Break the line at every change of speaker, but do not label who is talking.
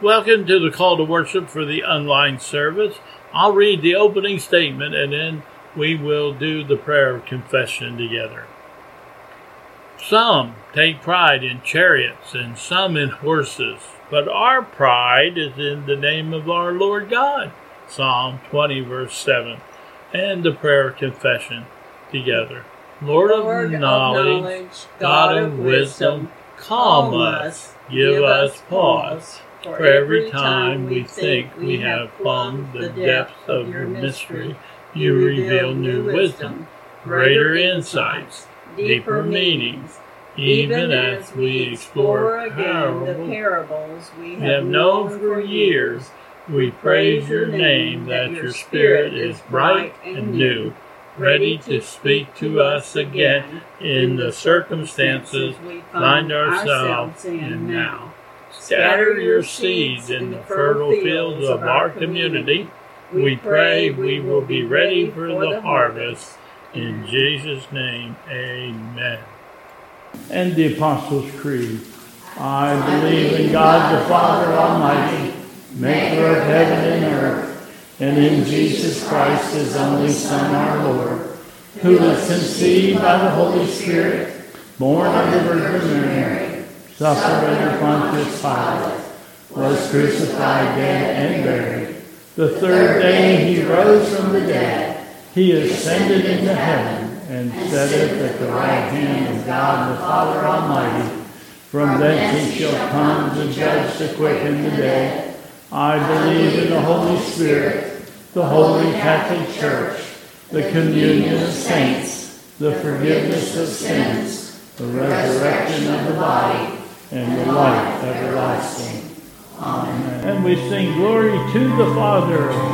Welcome to the call to worship for the online service. I'll read the opening statement and then we will do the prayer of confession together. Some take pride in chariots and some in horses, but our pride is in the name of our Lord God. Psalm 20 verse 7. And the prayer of confession together. Lord of knowledge, God of wisdom, calm us, give us pause. For every time we think we have plumbed the depths of your mystery, you reveal new wisdom, greater insights, deeper meanings, even as we explore again the parables we have known for years. We praise your name that your spirit is bright and new, ready to speak to us again in the circumstances we find ourselves in now. Scatter your seeds in the fertile fields of our community. We pray we will be ready for the harvest. In Jesus' name, amen. And the Apostles' Creed. I believe in God the Father Almighty, maker of heaven and earth, and in Jesus Christ, his only Son, our Lord, who was conceived by the Holy Spirit, born of the Virgin Mary, suffered under Pontius Pilate, was crucified, dead, and buried. The third day he rose from the dead. He ascended into heaven and sitteth at the right hand of God the Father Almighty. From thence he shall come to judge the quick and the dead. I believe in the Holy Spirit, the Holy Catholic Church, the communion of saints, the forgiveness of sins, the resurrection of the body, and the life everlasting. Amen. And we sing glory to the Father,